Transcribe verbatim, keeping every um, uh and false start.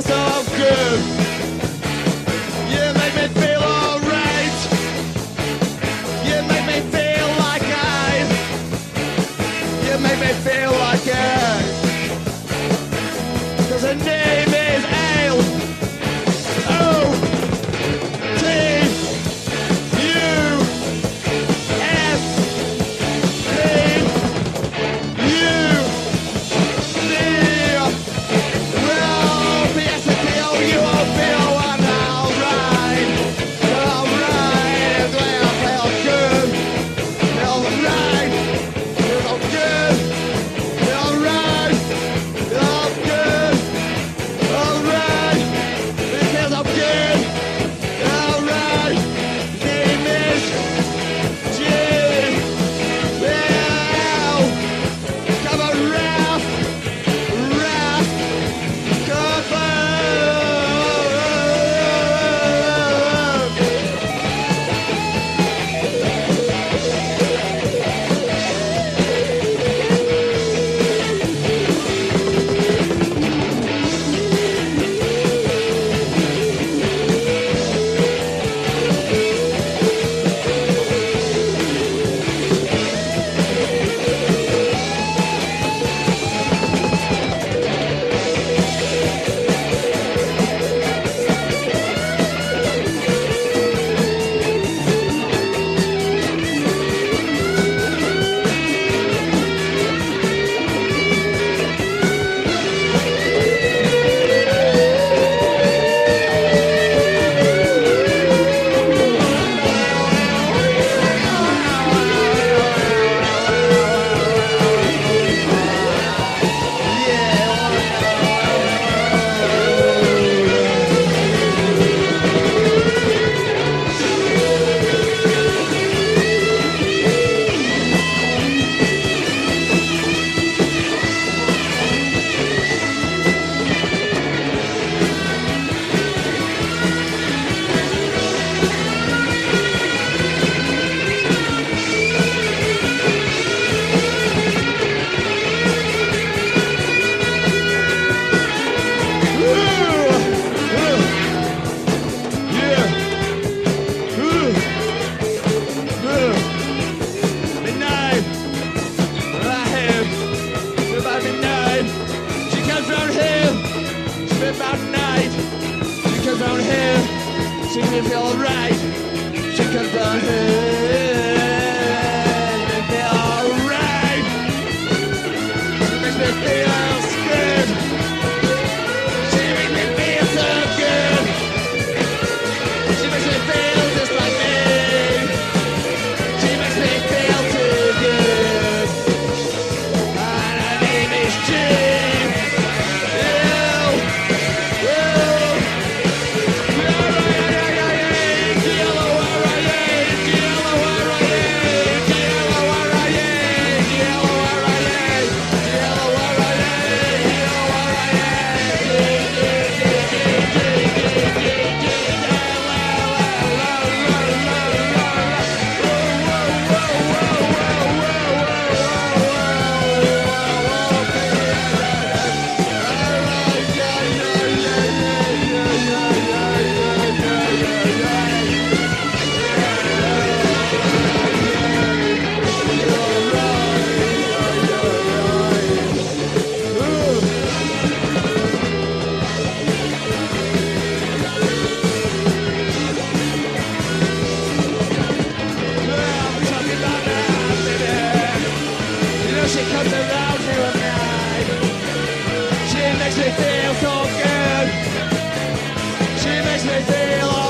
feel so good. You make me feel alright. You make me feel like I. You make me feel like I. Cause her name is Ale. O T U S P U C. Well, P S P O U O P O I'm alright. Alright, it's when I feel good. Feel right. Feel good. Feel right. Feel good. Alright. Because I'm good. Alright. Name is Jim. Well, come around. Round. Come on. Midnight, right here, about midnight. She comes round here, she's about night. She comes round here, she makes me feel alright. She comes round here, she makes me feel alright. She makes me feel good. She makes me feel so good. She makes me feel just like me. She makes me feel too good. And her name is Jean. Ew. Ew. G L O R I A, G L O R I A, G L O R I A, G L O R I A, G L O R I A, G L O R I A, G L O R I A. She comes around here at night. She makes me feel so good. She makes me feel